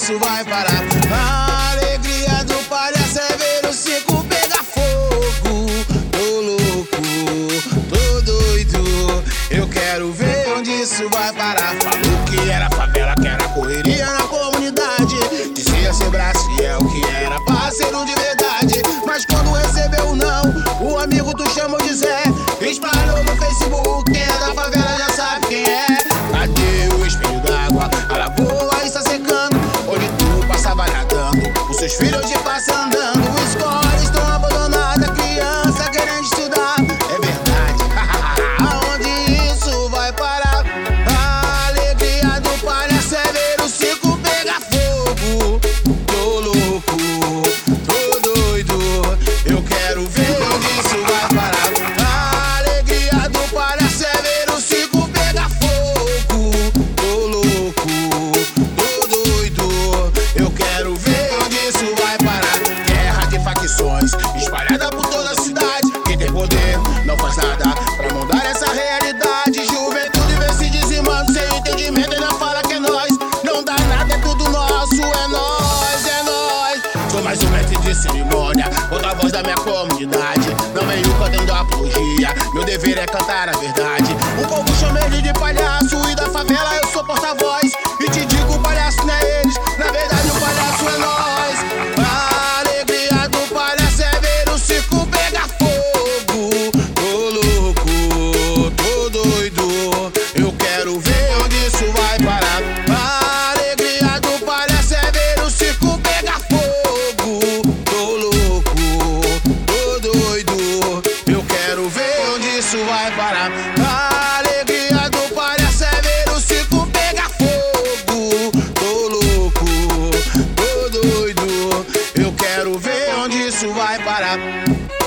isso vai parar. A alegria do palhaço é ver o circo pegar fogo. Tô louco, tô doido, eu quero ver onde isso vai parar. Falou que era favela, que era correria na comunidade, dizia ser Braciel que era parceiro de verdade. Mas quando recebeu o não, o amigo tu chamou de Zé, espalhou no Facebook, quem é da favela já sabe quem é. Cadê o espelho d'água? A lagoa está secando, onde tu passava nadando, os seus filhos de passa andando. Escolas estão abandonadas, criança querendo estudar. É verdade, aonde isso vai parar? A alegria do palhaço é ver o circo pegar fogo. Tô louco, tô doido, eu quero ver onde isso vai parar. A alegria do palhaço é ver o circo pegar fogo. Tô louco, tô doido, eu quero ver onde isso vai parar. Guerra de facções espalhada por toda a cidade, quem tem poder não faz nada pra mudar essa realidade. Juventude vem se dizimando sem entendimento, ainda fala que é nós. Não dá nada, é tudo nosso, é nós, é nós. Sou mais um mestre de cerimônia, porta-voz da minha comunidade. Não venho cantando apologia, meu dever é cantar a verdade. O povo chama ele de palhaço e da favela eu sou porta-voz. E te digo, o palhaço não é eles, na verdade o palhaço é nós. A alegria do palhaço é ver o circo pegar fogo. Tô louco, tô doido, eu quero ver onde isso vai parar. A alegria do palhaço é ver o circo pegar fogo. Tô louco, tô doido, eu quero ver onde isso vai parar. A alegria do palhaço é ver o circo pegar fogo. Tô louco, tô doido, eu quero ver onde isso vai parar.